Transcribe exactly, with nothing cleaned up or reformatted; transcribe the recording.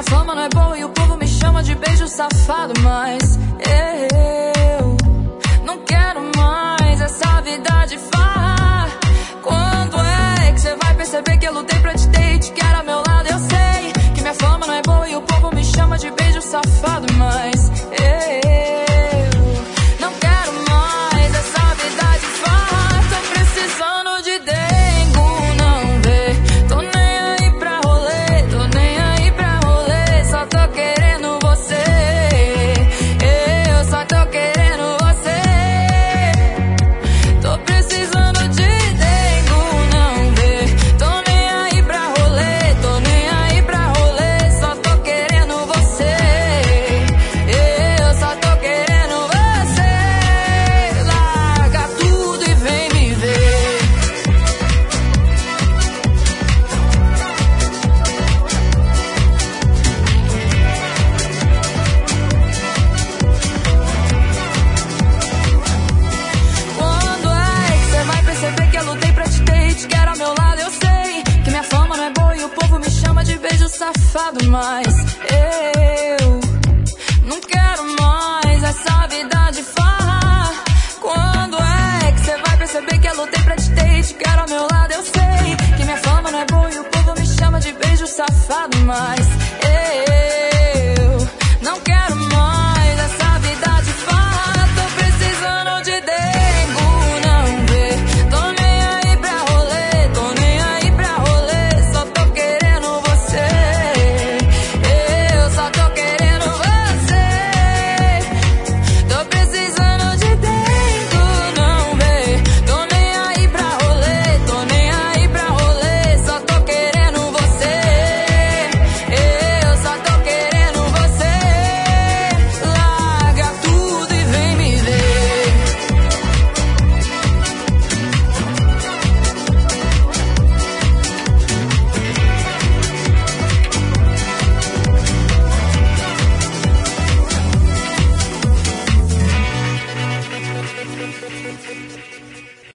fama não é boa e o povo me chama de beijo safado, mas eu não quero mais essa vida de farra. Quando é que você vai perceber que eu lutei pra te ter e te quero ao meu lado? Eu sei que minha fama não é boa e o povo me chama de beijo safado, mas eu não quero mais essa vida de farra. Tô precisando de dengo, não vê? Tô nem aí pra rolê, tô nem aí pra rolê. Só tô querendo você, eu só tô querendo você. Tô precisando de dengo, não vê? Tô nem aí pra rolê, tô nem aí pra rolê. Só tô querendo você, eu só tô querendo você. Larga tudo e vem me ver. Quando é que você vai perceber que eu lutei pra te ter e te quero ao meu lado? Eu sei que minha fama não é boa e o povo me chama de beijo safado, mas